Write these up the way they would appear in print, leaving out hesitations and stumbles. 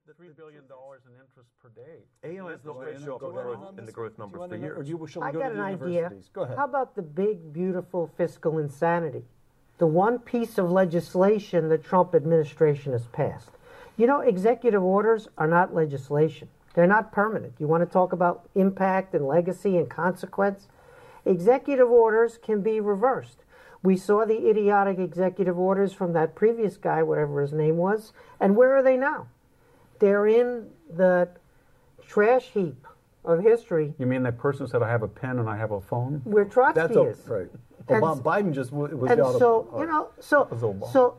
$3 billion in interest per day. AI is not going to show up in the growth numbers for years. I got an idea. Go ahead. How about the big, beautiful fiscal insanity? The one piece of legislation the Trump administration has passed. You know, executive orders are not legislation. They're not permanent. You want to talk about impact and legacy and consequence? Executive orders can be reversed. We saw the idiotic executive orders from that previous guy, whatever his name was, and where are they now? They're in the trash heap of history. You mean that person said, I have a pen and I have a phone? Where Trotsky is. Right. Biden just was out of... So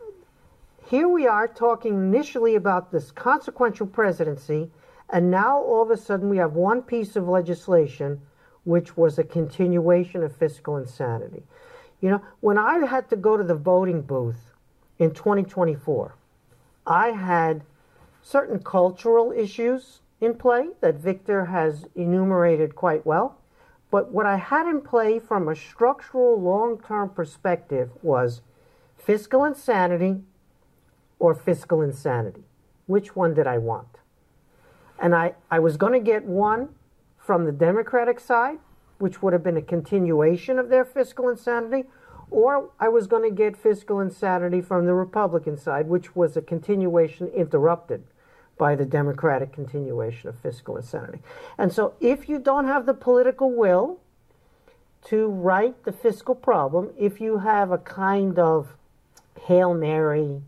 here we are talking initially about this consequential presidency, and now all of a sudden we have one piece of legislation which was a continuation of fiscal insanity. You know, when I had to go to the voting booth in 2024, I had certain cultural issues in play that Victor has enumerated quite well. But what I had in play from a structural long-term perspective was fiscal insanity or fiscal insanity. Which one did I want? And I was going to get one from the Democratic side, which would have been a continuation of their fiscal insanity, or I was going to get fiscal insanity from the Republican side, which was a continuation interrupted by the Democratic continuation of fiscal insanity. And so if you don't have the political will to right the fiscal problem, if you have a kind of Hail Mary,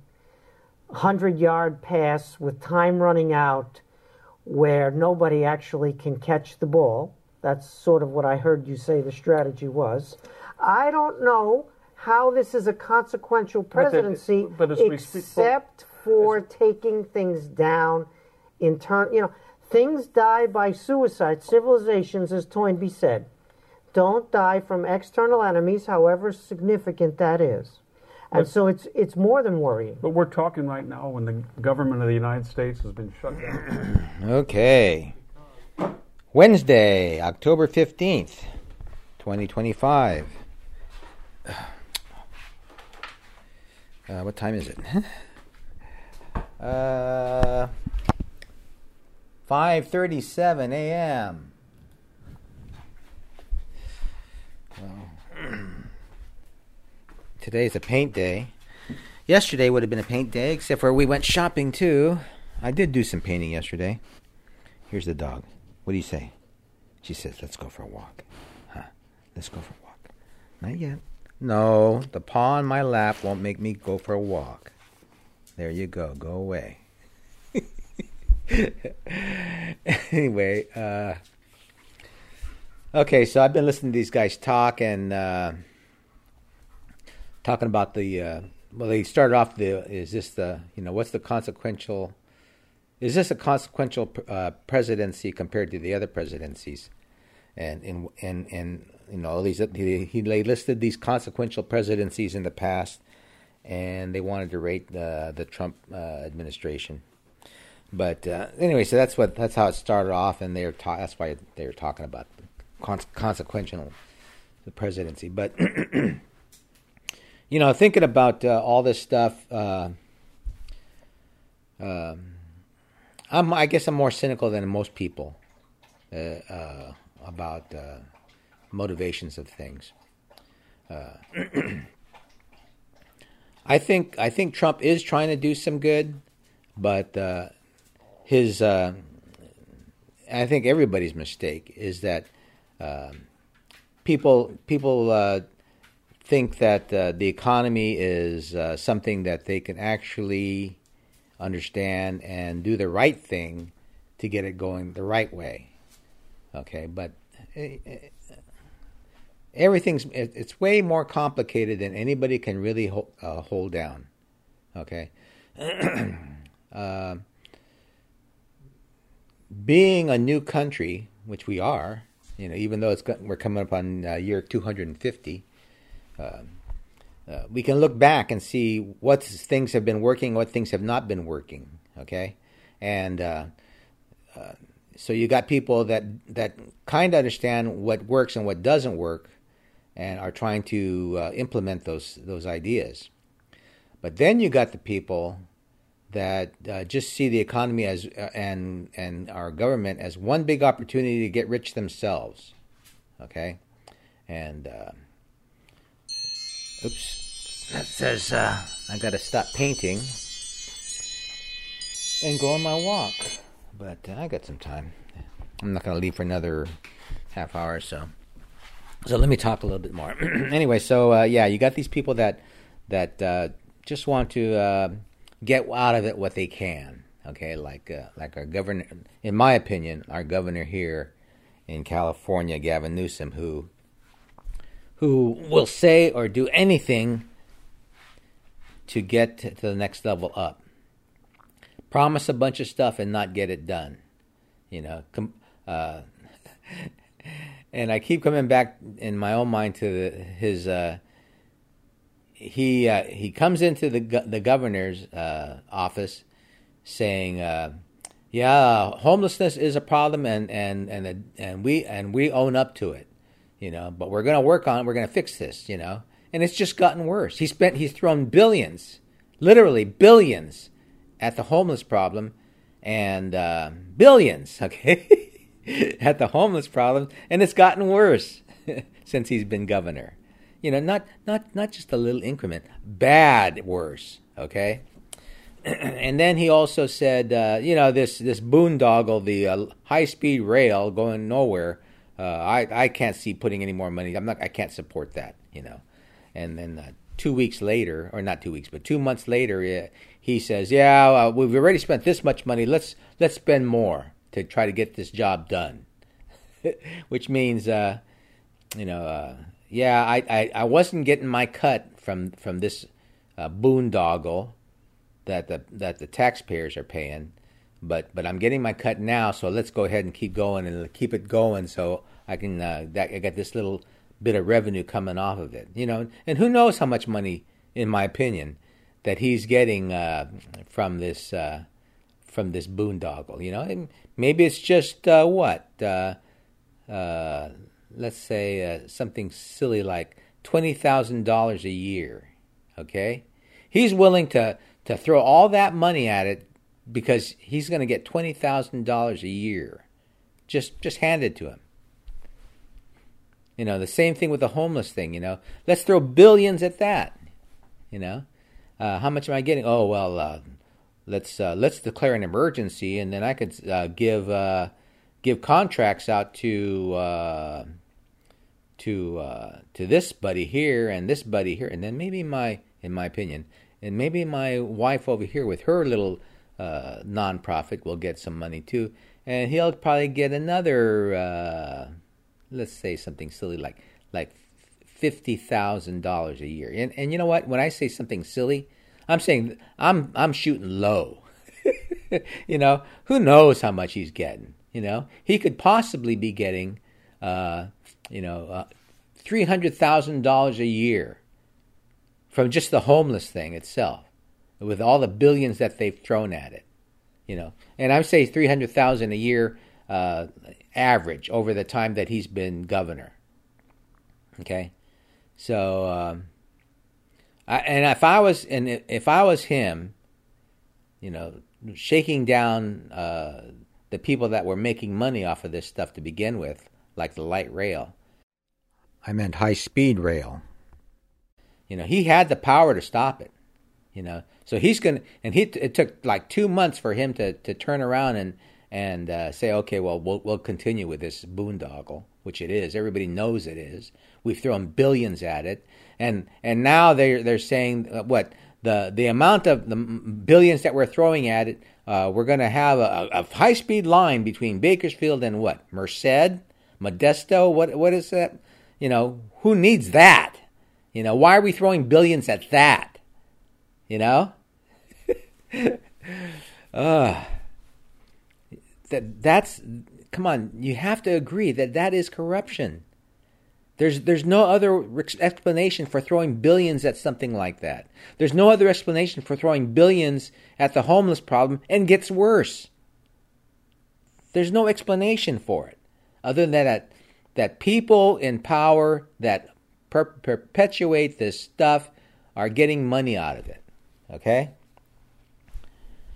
100-yard pass with time running out where nobody actually can catch the ball, that's sort of what I heard you say the strategy was. I don't know how this is a consequential presidency except for taking things down in turn. You know, things die by suicide. Civilizations, as Toynbee said, don't die from external enemies, however significant that is. And so it's more than worrying. But we're talking right now when the government of the United States has been shut down. Okay. Wednesday, October 15th, 2025. What time is it? 5:37 a.m. Today's a paint day. Yesterday would have been a paint day, except for we went shopping too. I did do some painting yesterday. Here's the dog. What do you say? She says, let's go for a walk. Huh? Let's go for a walk. Not yet. No, the paw on my lap won't make me go for a walk. There you go. Go away. Anyway, okay, so I've been listening to these guys talk and talking about the, well, they started off is this a consequential presidency compared to the other presidencies? And you know, they listed these consequential presidencies in the past, and they wanted to rate the Trump administration. But anyway, so that's how it started off, and that's why they were talking about consequential the presidency. But you know, thinking about all this stuff, I guess I'm more cynical than most people about motivations of things. I think Trump is trying to do some good, but I think everybody's mistake is that people think that the economy is something that they can actually understand and do the right thing to get it going the right way. Okay, but it's way more complicated than anybody can really hold down. Okay. Being a new country, which we are, you know, even though we're coming up on year 250, we can look back and see what things have been working, what things have not been working. Okay, and so you got people that kind of understand what works and what doesn't work, and are trying to implement those ideas. But then you got the people that just see the economy as and our government as one big opportunity to get rich themselves. Okay, and oops, that says I got to stop painting and go on my walk. But I got some time. I'm not going to leave for another half hour or so. So let me talk a little bit more. Anyway, so you got these people that just want to get out of it what they can. Okay, like our governor, in my opinion, our governor here in California, Gavin Newsom, who will say or do anything to get to the next level up. Promise a bunch of stuff and not get it done. And I keep coming back in my own mind to his. He comes into the governor's office saying, homelessness is a problem, and we own up to it, But we're going to work on it. We're going to fix this, And it's just gotten worse. He's thrown billions, literally billions, at the homeless problem, and billions, okay, at the homeless problem, and it's gotten worse since he's been governor. Not just a little increment, bad worse, okay. And then he also said, this boondoggle, the high-speed rail going nowhere. I can't see putting any more money. I can't support that, And then 2 weeks later, or not 2 weeks, but 2 months later, he says, we've already spent this much money. Let's spend more to try to get this job done. Which means, I wasn't getting my cut from this boondoggle that the taxpayers are paying, but I'm getting my cut now. So let's go ahead and keep going and keep it going. So I can I got this little bit of revenue coming off of it, And who knows how much money, in my opinion, that he's getting from this boondoggle, And maybe it's just let's say something silly like $20,000 a year. Okay, he's willing to throw all that money at it because he's going to get $20,000 a year, just handed to him. The same thing with the homeless thing. Let's throw billions at that. How much am I getting? Oh well, let's declare an emergency, and then I could give contracts out to this buddy here and this buddy here, and then maybe in my opinion, and maybe my wife over here with her little nonprofit will get some money too, and he'll probably get another. Let's say something silly like $50,000 a year. And you know what? When I say something silly, I'm saying I'm shooting low. Who knows how much he's getting? He could possibly be getting $300,000 a year from just the homeless thing itself, with all the billions that they've thrown at it. And I say $300,000 a year average over the time that he's been governor. Okay, so if I was him, shaking down the people that were making money off of this stuff to begin with, like the light rail. I meant high-speed rail. He had the power to stop it. So he's gonna, and it took like 2 months for him to turn around and say, okay, well, we'll continue with this boondoggle, which it is. Everybody knows it is. We've thrown billions at it, and now they're saying what the amount of the billions that we're throwing at it. We're going to have a high-speed line between Bakersfield and what? Merced, Modesto. What is that? Who needs that? Why are we throwing billions at that? That's come on. You have to agree that is corruption. There's no other explanation for throwing billions at something like that. There's no other explanation for throwing billions at the homeless problem, and gets worse. There's no explanation for it other than that people in power that perpetuate this stuff are getting money out of it. Okay?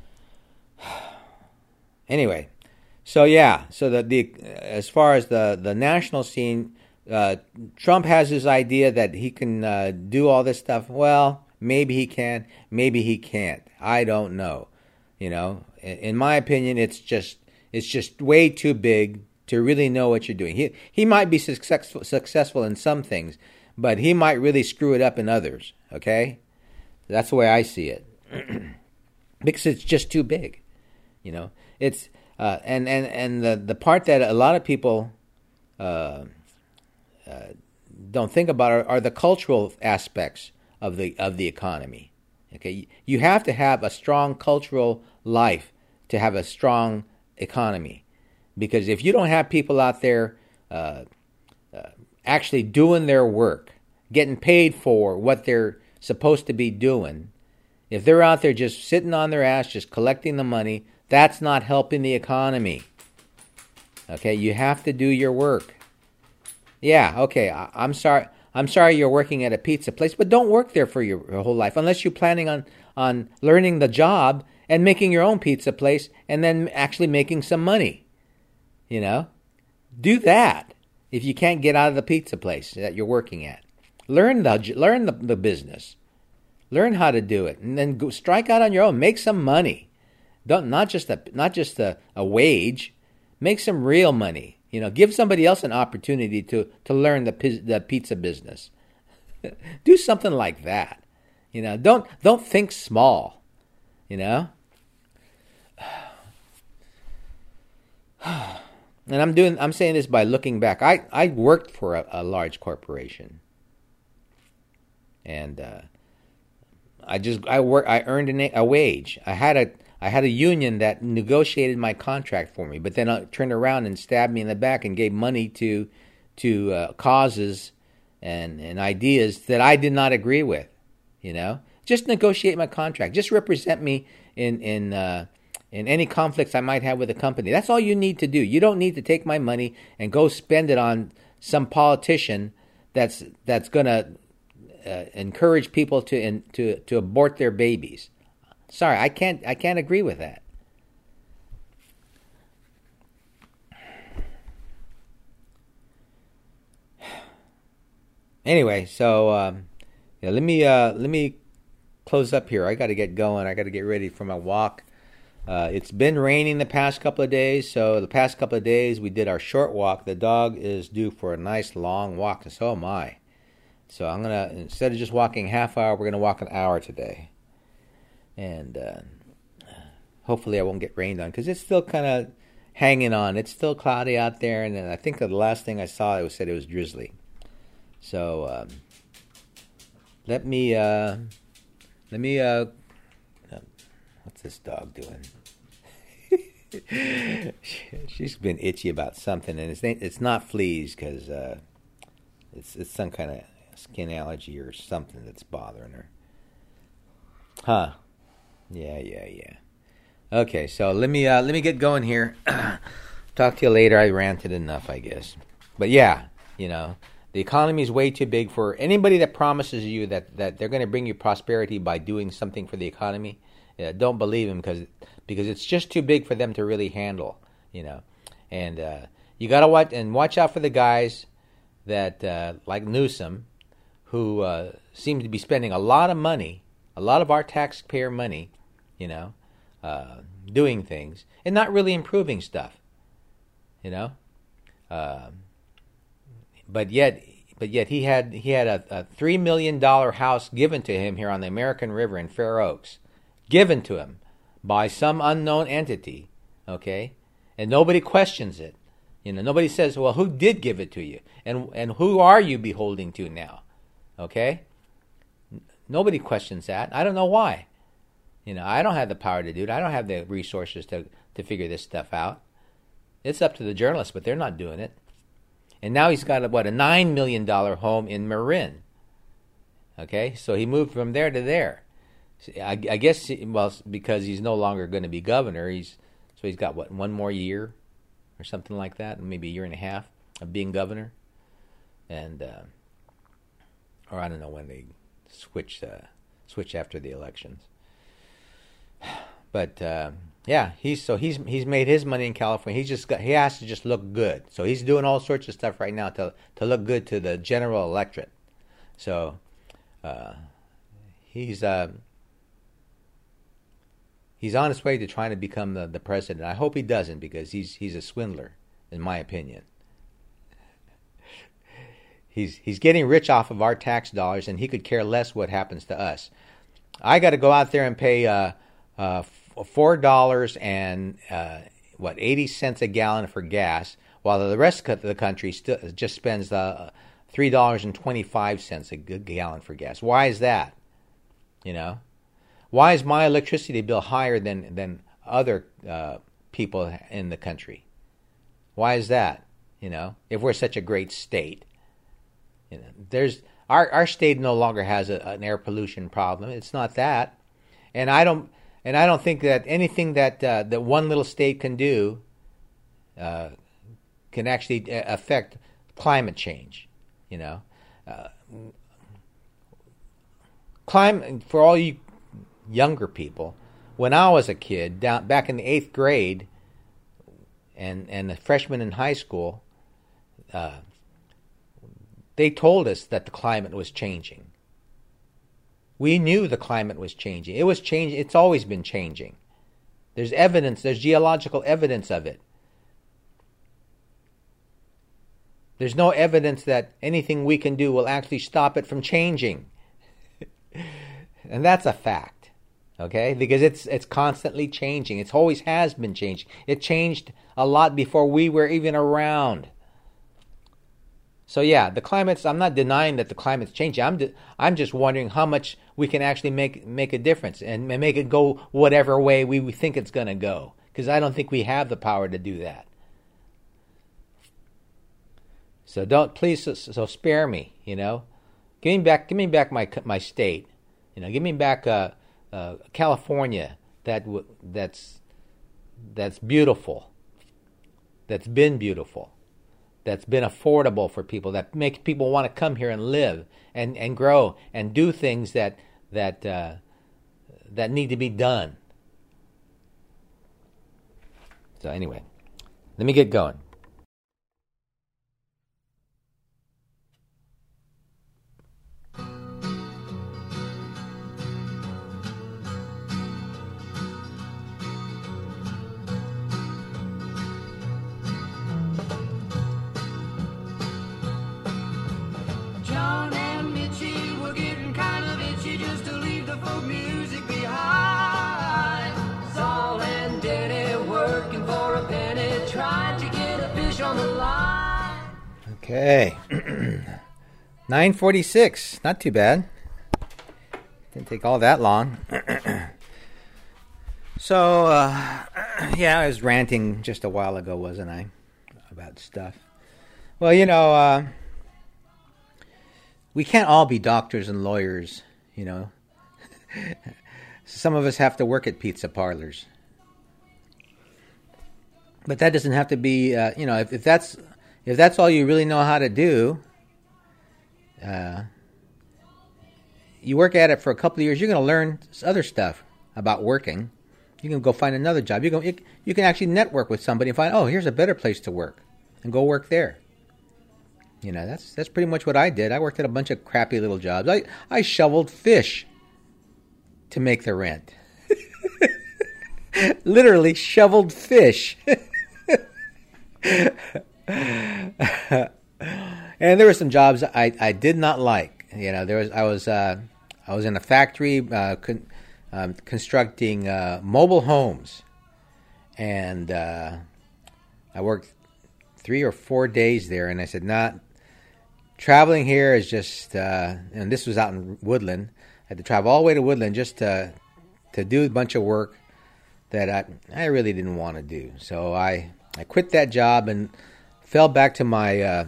Anyway, so yeah, so the as far as the national scene, Trump has his idea that he can do all this stuff. Well, maybe he can, maybe he can't. I don't know. You know, in my opinion, it's just way too big to really know what you're doing. He might be successful in some things, but he might really screw it up in others. Okay, that's the way I see it, because it's just too big. You know, it's and the part that a lot of people don't think about are the cultural aspects of the economy. Okay, you have to have a strong cultural life to have a strong economy, because if you don't have people out there actually doing their work, getting paid for what they're supposed to be doing, if they're out there just sitting on their ass, just collecting the money, that's not helping the economy. Okay, you have to do your work. Yeah, okay, I'm sorry you're working at a pizza place, but don't work there for your whole life unless you're planning on learning the job and making your own pizza place and then actually making some money. You know? Do that if you can't get out of the pizza place that you're working at. Learn the business. Learn how to do it, and then go strike out on your own. Make some money. Not just a wage. Make some real money. You know, give somebody else an opportunity to learn the pizza business. Do something like that. You know, don't think small. You know. And I'm saying this by looking back. I worked for a large corporation, and I earned a wage. I had a union that negotiated my contract for me, but then I turned around and stabbed me in the back and gave money to causes and ideas that I did not agree with. You know, just negotiate my contract. Just represent me in any conflicts I might have with the company. That's all you need to do. You don't need to take my money and go spend it on some politician that's going to encourage people to abort their babies. Sorry, I can't agree with that. Anyway, so let me close up here. I got to get going. I got to get ready for my walk. It's been raining the past couple of days, so the past couple of days we did our short walk. The dog is due for a nice long walk, and so am I. So I'm gonna, instead of just walking half hour, we're gonna walk an hour today. And hopefully I won't get rained on, because it's still kind of hanging on. It's still cloudy out there, and then I think the last thing I saw said it was drizzly. So let me what's this dog doing? She's been itchy about something, and it's not fleas, because it's some kind of skin allergy or something that's bothering her. Huh. Yeah. Okay, so let me get going here. Talk to you later. I ranted enough, I guess. But yeah, you know, the economy is way too big for anybody that promises you that they're going to bring you prosperity by doing something for the economy. Don't believe them, because it's just too big for them to really handle. You know, and you got to watch out for the guys that like Newsom, who seem to be spending a lot of money, a lot of our taxpayer money, you know, doing things and not really improving stuff, you know. But yet he had a $3 million house given to him here on the American River in Fair Oaks, given to him by some unknown entity, okay, and nobody questions it. You know, nobody says, well, who did give it to you, and who are you beholding to now, okay? Nobody questions that. I don't know why. You know, I don't have the power to do it. I don't have the resources to figure this stuff out. It's up to the journalists, but they're not doing it. And now he's got a $9 million home in Marin. Okay, so he moved from there to there. I guess, well, because he's no longer going to be governor, he's got one more year or something like that, maybe a year and a half of being governor, and or I don't know when they switch after the elections. But Yeah, he's made his money in California. He has to just look good. So he's doing all sorts of stuff right now to look good to the general electorate. So he's on his way to trying to become the president. I hope he doesn't, because he's a swindler, in my opinion. He's getting rich off of our tax dollars, and he could care less what happens to us. I got to go out there and pay $4 and 80 cents a gallon for gas, while the rest of the country just spends $3.25 a gallon for gas. Why is that? Why is my electricity bill higher than other people in the country? Why is that? If we're such a great state, there's our state no longer has an air pollution problem. It's not that, and I don't think that anything that one little state can do can actually affect climate change. Climate, for all you younger people, when I was a kid, back in the 8th grade, and a freshman in high school, they told us that the climate was changing. We knew the climate was changing. It was changing. It's always been changing. There's evidence. There's geological evidence of it. There's no evidence that anything we can do will actually stop it from changing. And that's a fact, okay? Because it's constantly changing. It always has been changing. It changed a lot before we were even around. So yeah, the climate's, I'm not denying that the climate's changing. I'm just wondering how much we can actually make a difference and make it go whatever way we think it's going to go. Because I don't think we have the power to do that. So please spare me, Give me back my state. Give me back California that's beautiful. That's been beautiful. That's been affordable for people, that makes people want to come here and live and grow and do things that need to be done. So anyway, let me get going. Okay, 9:46. Not too bad. Didn't take all that long. So, I was ranting just a while ago, wasn't I, about stuff. Well, we can't all be doctors and lawyers, Some of us have to work at pizza parlors. But that doesn't have to be, if that's all you really know how to do, you work at it for a couple of years, you're going to learn other stuff about working. You can go find another job. You can actually network with somebody and find, here's a better place to work, and go work there. That's pretty much what I did. I worked at a bunch of crappy little jobs. I shoveled fish to make the rent. Literally shoveled fish. And there were some jobs I did not like. I was in a factory constructing mobile homes, and I worked 3 or 4 days there. And I said, traveling here is just. And this was out in Woodland. I had to travel all the way to Woodland just to do a bunch of work that I really didn't want to do. So I quit that job and fell back to my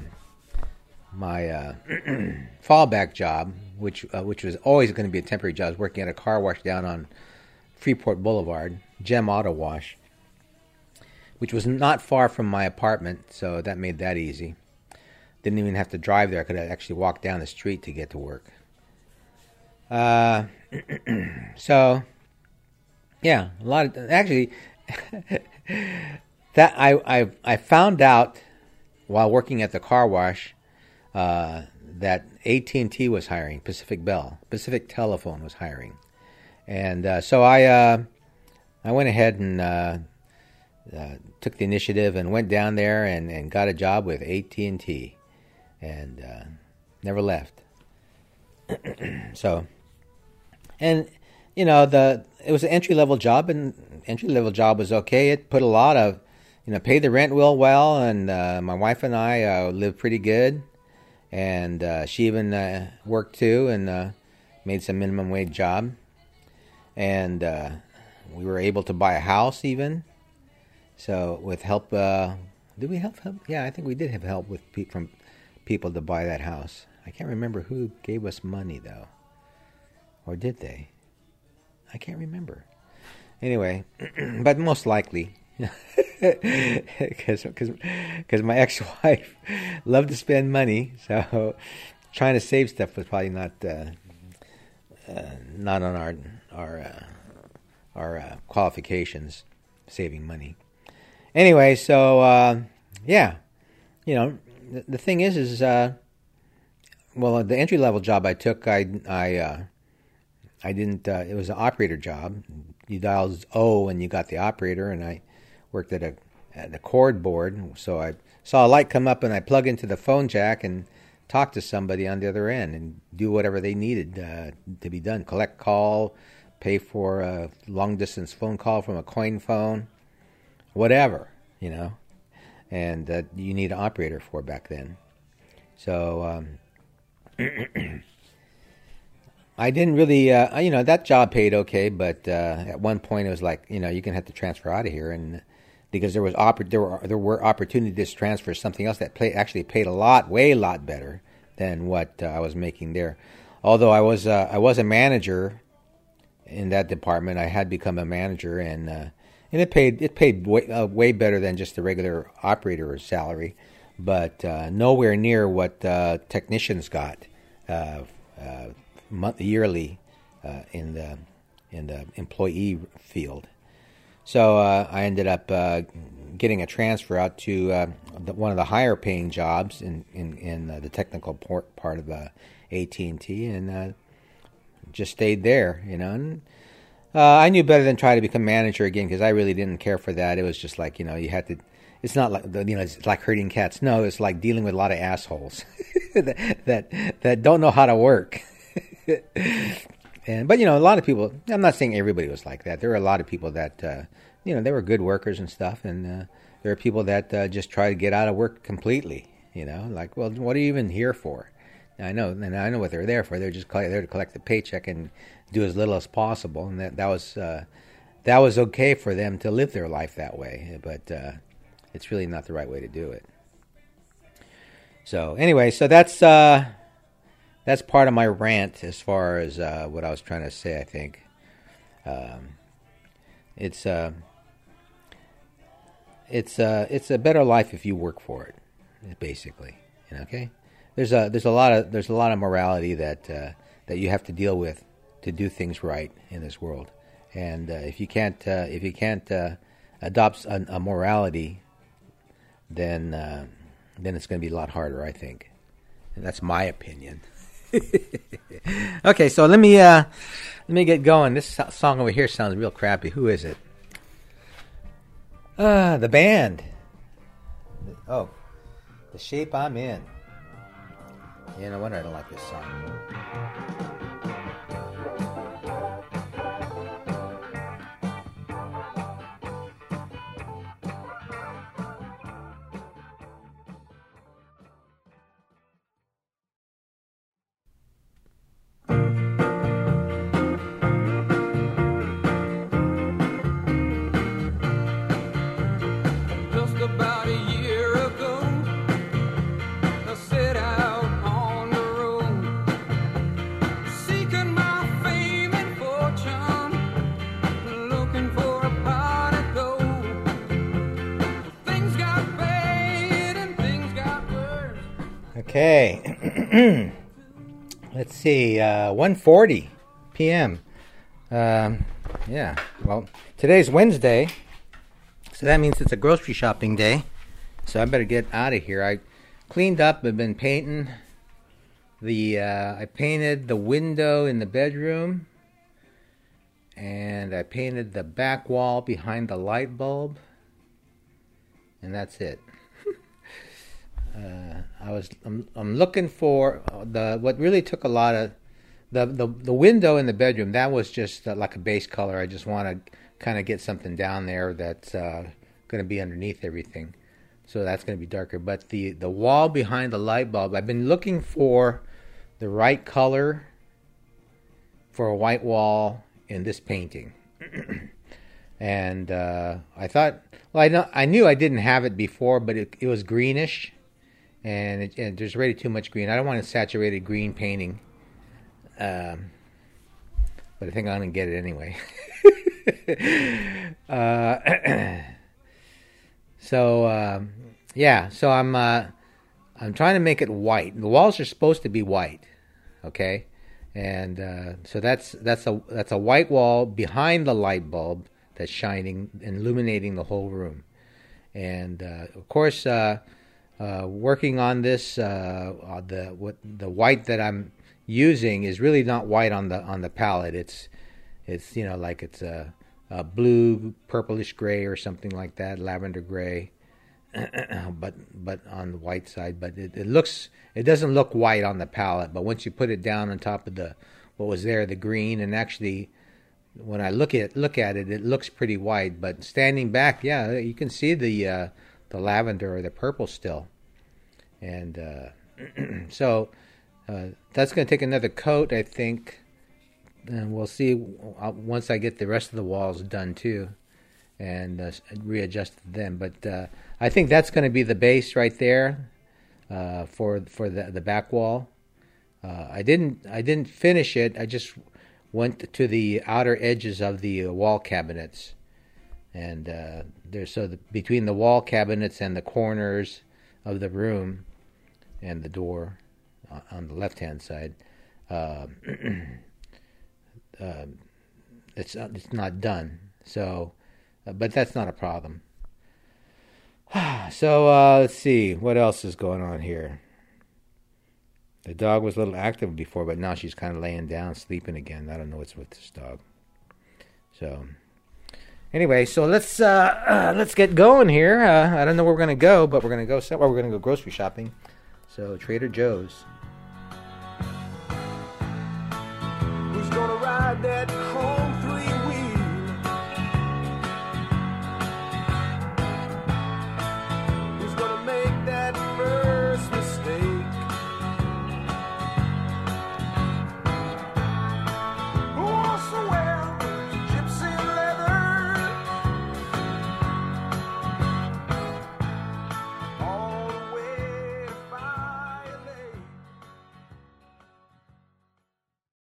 fallback job, which was always going to be a temporary job. I was working at a car wash down on Freeport Boulevard, Gem Auto Wash, which was not far from my apartment, so that made that easy. Didn't even have to drive there. I could actually walk down the street to get to work. So, yeah, that I found out while working at the car wash that AT&T was hiring, Pacific Telephone was hiring, and so I went ahead and took the initiative and went down there and got a job with AT&T, and never left. So, and you know, it was an entry-level job, and entry-level job was okay. It put a lot of, paid the rent well, and my wife and I lived pretty good, and she even worked too, and made some minimum wage job, and we were able to buy a house even. So with help, did we have help? Yeah, I think we did have help with from people to buy that house. I can't remember who gave us money though, or did they? I can't remember. Anyway, but most likely, because my ex-wife loved to spend money, so trying to save stuff was probably not on our qualifications, saving money. Anyway, so yeah, the thing is well, the entry level job I took, I didn't. It was an operator job. You dialed O and you got the operator, and I worked at a cord board. So I saw a light come up, and I plug into the phone jack and talk to somebody on the other end and do whatever they needed to be done. Collect call, pay for a long distance phone call from a coin phone, whatever, and that you need an operator for back then. So I didn't really, that job paid okay, but at one point it was like, you're gonna have to transfer out of here, and because there were opportunities to transfer something else that actually paid way lot better than what I was making there. Although I was a manager in that department, I had become a manager, and it paid way better than just the regular operator salary, but nowhere near what technicians got yearly in the employee field. So I ended up getting a transfer out to one of the higher paying jobs in the technical part of AT&T, and just stayed there, And I knew better than try to become manager again, because I really didn't care for that. It was just like, you had to. It's not like it's like herding cats. No, it's like dealing with a lot of assholes that don't know how to work. But a lot of people. I'm not saying everybody was like that. There were a lot of people that they were good workers and stuff, and there are people that just try to get out of work completely. Like, well, what are you even here for? I know what they're there for. They're just there to collect the paycheck and do as little as possible, and that was okay for them to live their life that way. But it's really not the right way to do it. So anyway, so that's part of my rant as far as what I was trying to say. I think it's a better life if you work for it, basically. Okay. There's a lot of morality that you have to deal with to do things right in this world, and if you can't adopt a morality, then it's going to be a lot harder, I think, and that's my opinion. Okay, so let me get going. This song over here sounds real crappy. Who is it? The band. Oh, The Shape I'm In. Yeah, no wonder I don't like this song. Okay, let's see, 1:40 p.m. Yeah, well, today's Wednesday, So that means it's a grocery shopping day. So I better get out of here. I cleaned up. I've been painting I painted the window in the bedroom, and I painted the back wall behind the light bulb, and that's it. I'm looking for what really took a lot of the window in the bedroom. That was just like a base color. I just want to kind of get something down there that's going to be underneath everything, so that's going to be darker. But the wall behind the light bulb, I've been looking for the right color for a white wall in this painting. And I thought, well, I knew I didn't have it before, but it was greenish, and there's already too much green. I don't want a saturated green painting, but I think I'm going to get it anyway. So I'm trying to make it white. The walls are supposed to be white, okay? And so that's a white wall behind the light bulb that's shining and illuminating the whole room. And of course, working on this, the white that I'm using is really not white on the palette. It's like it's a blue, purplish gray or something like that, lavender gray. but on the white side, but it doesn't look white on the palette. But once you put it down on top of what was there, the green, and actually when I look at it, it looks pretty white. But standing back, yeah, you can see the lavender or the purple still. And so that's going to take another coat, I think, and we'll see once I get the rest of the walls done too, and readjust them. But I think that's going to be the base right there for the back wall. I didn't finish it. I just went to the outer edges of the wall cabinets, and between the wall cabinets and the corners of the room and the door on the left hand side, it's not done. So, but that's not a problem. So let's see what else is going on here. The dog was a little active before, but now she's kind of laying down, sleeping again. I don't know what's with this dog. So anyway, so let's get going here. I don't know where we're gonna go, but we're gonna go somewhere. We're gonna go grocery shopping. So Trader Joe's.